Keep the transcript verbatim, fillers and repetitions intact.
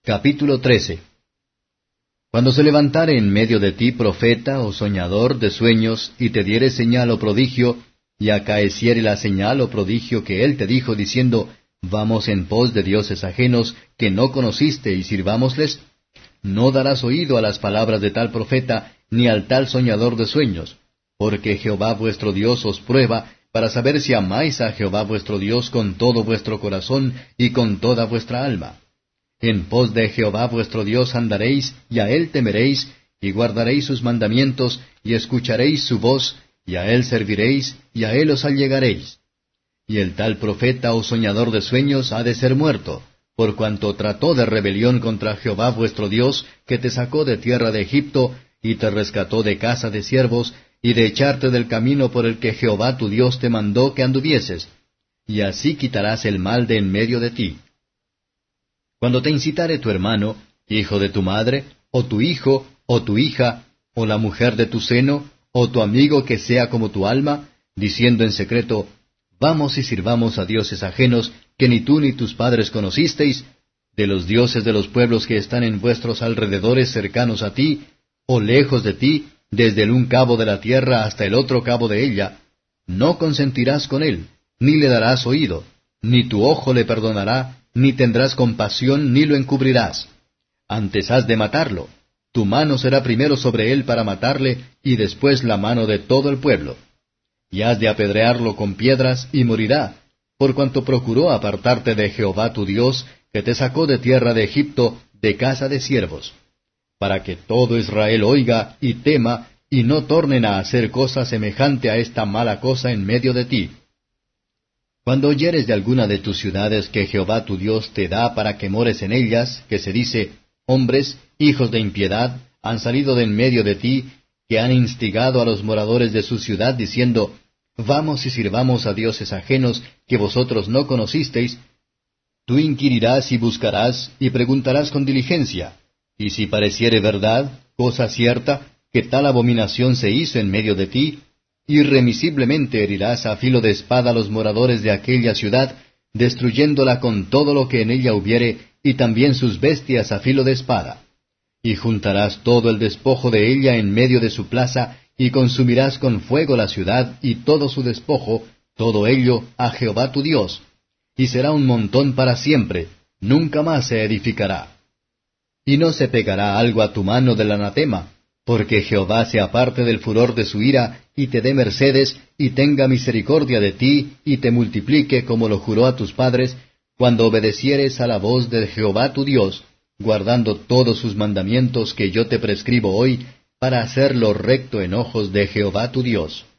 Capítulo trece. Cuando se levantare en medio de ti profeta o soñador de sueños, y te diere señal o prodigio, y acaeciere la señal o prodigio que él te dijo, diciendo, Vamos en pos de dioses ajenos, que no conociste, y sirvámosles, no darás oído a las palabras de tal profeta, ni al tal soñador de sueños, porque Jehová vuestro Dios os prueba, para saber si amáis a Jehová vuestro Dios con todo vuestro corazón y con toda vuestra alma. En pos de Jehová vuestro Dios andaréis, y a él temeréis, y guardaréis sus mandamientos, y escucharéis su voz, y a él serviréis, y a él os allegaréis. Y el tal profeta o soñador de sueños ha de ser muerto, por cuanto trató de rebelión contra Jehová vuestro Dios, que te sacó de tierra de Egipto, y te rescató de casa de siervos, y de echarte del camino por el que Jehová tu Dios te mandó que anduvieses, y así quitarás el mal de en medio de ti. Cuando te incitare tu hermano, hijo de tu madre, o tu hijo, o tu hija, o la mujer de tu seno, o tu amigo que sea como tu alma, diciendo en secreto, Vamos y sirvamos a dioses ajenos, que ni tú ni tus padres conocisteis, de los dioses de los pueblos que están en vuestros alrededores cercanos a ti, o lejos de ti, desde el un cabo de la tierra hasta el otro cabo de ella, no consentirás con él, ni le darás oído, ni tu ojo le perdonará, ni tendrás compasión, ni lo encubrirás. Antes has de matarlo. Tu mano será primero sobre él para matarle, y después la mano de todo el pueblo. Y has de apedrearlo con piedras, y morirá, por cuanto procuró apartarte de Jehová tu Dios, que te sacó de tierra de Egipto, de casa de siervos, para que todo Israel oiga y tema, y no tornen a hacer cosa semejante a esta mala cosa en medio de ti. Cuando oyeres de alguna de tus ciudades que Jehová tu Dios te da para que mores en ellas, que se dice, hombres, hijos de impiedad, han salido de en medio de ti, que han instigado a los moradores de su ciudad, diciendo, Vamos y sirvamos a dioses ajenos que vosotros no conocisteis, tú inquirirás y buscarás, y preguntarás con diligencia, y si pareciere verdad, cosa cierta, que tal abominación se hizo en medio de ti, irremisiblemente herirás a filo de espada a los moradores de aquella ciudad, destruyéndola con todo lo que en ella hubiere, y también sus bestias a filo de espada. Y juntarás todo el despojo de ella en medio de su plaza, y consumirás con fuego la ciudad y todo su despojo, todo ello a Jehová tu Dios, y será un montón para siempre, nunca más se edificará. Y no se pegará algo a tu mano del anatema, porque Jehová se aparte del furor de su ira, y te dé mercedes, y tenga misericordia de ti, y te multiplique como lo juró a tus padres, cuando obedecieres a la voz de Jehová tu Dios, guardando todos sus mandamientos que yo te prescribo hoy, para hacer lo recto en ojos de Jehová tu Dios.